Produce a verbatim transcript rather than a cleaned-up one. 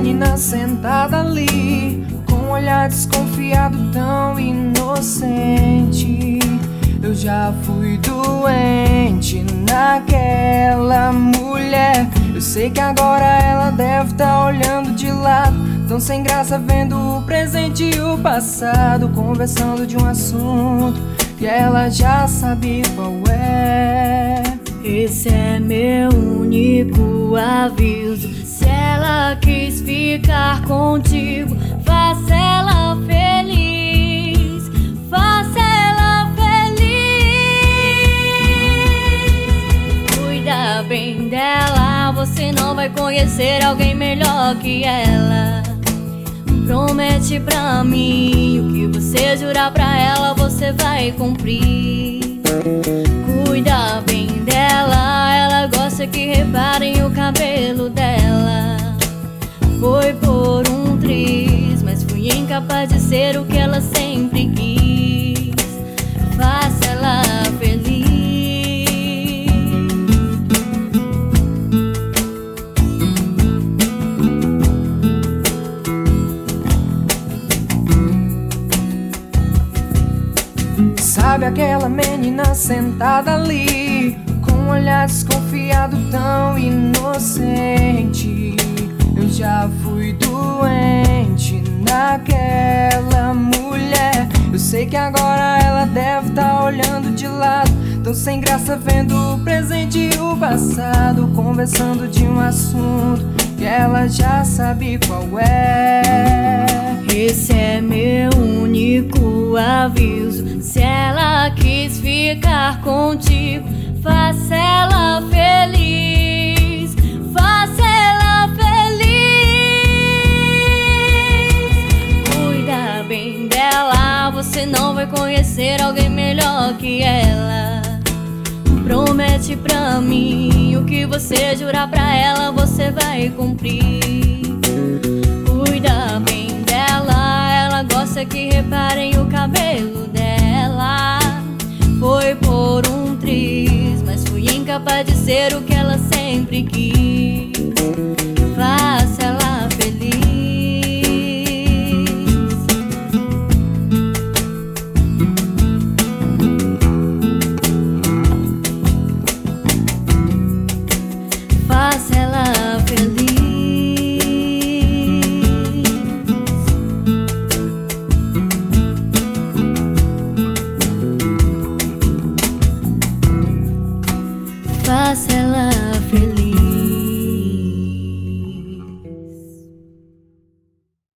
menina sentada ali, com um olhar desconfiado tão inocente. Eu já fui doente naquela mulher. Eu sei que agora ela deve tá olhando de lado, tão sem graça vendo o presente e o passado, conversando de um assunto que ela já sabe qual é. Esse é meu único aviso: se ela quis ficar contigo, faça ela feliz, faça ela feliz. Cuida bem dela, você não vai conhecer alguém melhor que ela. Promete pra mim, o que você jurar pra ela você vai cumprir. Cuida bem dela, ela gosta que reparem o cabelo dela. Foi por um triz, mas fui incapaz de ser o que ela sempre quis. Faça ela feliz. Sabe aquela menina sentada ali, com um olhar desconfiado tão inocente. Eu já fui doente naquela mulher. Eu sei que agora ela deve tá olhando de lado, tão sem graça vendo o presente e o passado, conversando de um assunto que ela já sabe qual é. Esse é meu único aviso: se ela quis ficar contigo, faça ela feliz, faça ela feliz. Cuida bem dela, você não vai conhecer alguém melhor que ela. Promete pra mim, o que você jurar pra ela você vai cumprir. Cuida bem dela, ela gosta que reparem o cabelo dela. Foi por um triz, mas fui incapaz de ser o que ela sempre quis. Faça ela feliz. Faça ela feliz. Faça ela